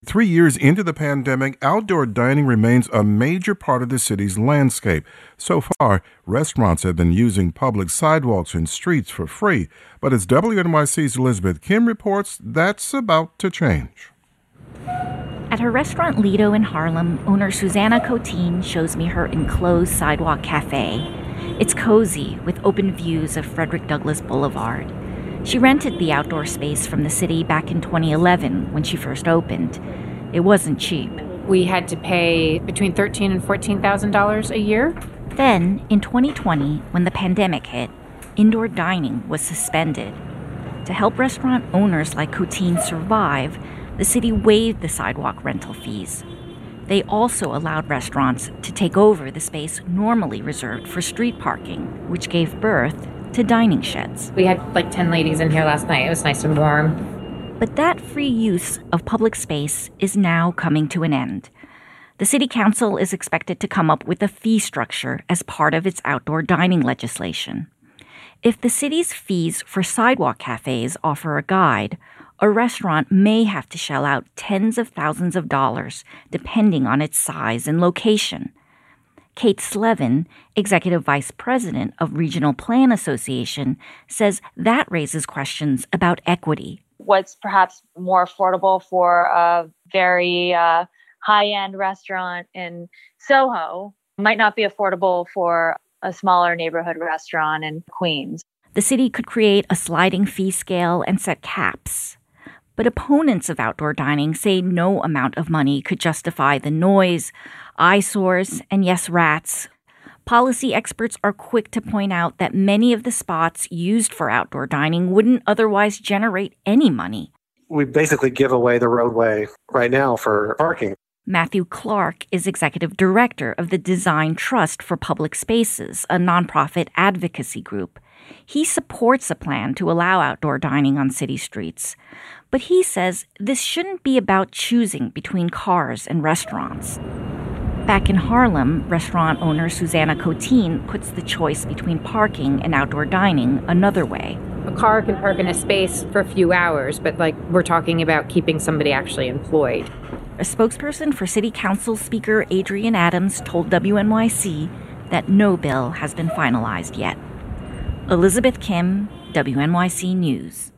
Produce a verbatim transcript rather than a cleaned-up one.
Three years into the pandemic, outdoor dining remains a major part of the city's landscape. So far, restaurants have been using public sidewalks and streets for free. But as W N Y C's Elizabeth Kim reports, that's about to change. At her restaurant Lido in Harlem, owner Susanna Cotin shows me her enclosed sidewalk cafe. It's cozy, with open views of Frederick Douglass Boulevard. She rented the outdoor space from the city back in twenty eleven when she first opened. It wasn't cheap. We had to pay between thirteen thousand dollars and fourteen thousand dollars a year. Then, in twenty twenty, when the pandemic hit, indoor dining was suspended. To help restaurant owners like Cotin survive, the city waived the sidewalk rental fees. They also allowed restaurants to take over the space normally reserved for street parking, which gave birth to dining sheds. We had like ten ladies in here last night. It was nice and warm. But that free use of public space is now coming to an end. The city council is expected to come up with a fee structure as part of its outdoor dining legislation. If the city's fees for sidewalk cafes offer a guide, a restaurant may have to shell out tens of thousands of dollars depending on its size and location. Kate Slevin, Executive Vice President of Regional Plan Association, says that raises questions about equity. What's perhaps more affordable for a very uh, high-end restaurant in Soho might not be affordable for a smaller neighborhood restaurant in Queens. The city could create a sliding fee scale and set caps. But opponents of outdoor dining say no amount of money could justify the noise, eyesores, and yes, rats. Policy experts are quick to point out that many of the spots used for outdoor dining wouldn't otherwise generate any money. We basically give away the roadway right now for parking. Matthew Clark is executive director of the Design Trust for Public Spaces, a nonprofit advocacy group. He supports a plan to allow outdoor dining on city streets. But he says this shouldn't be about choosing between cars and restaurants. Back in Harlem, restaurant owner Susanna Cotin puts the choice between parking and outdoor dining another way. A car can park in a space for a few hours, but like we're talking about keeping somebody actually employed. A spokesperson for City Council Speaker Adrienne Adams told W N Y C that no bill has been finalized yet. Elizabeth Kim, W N Y C News.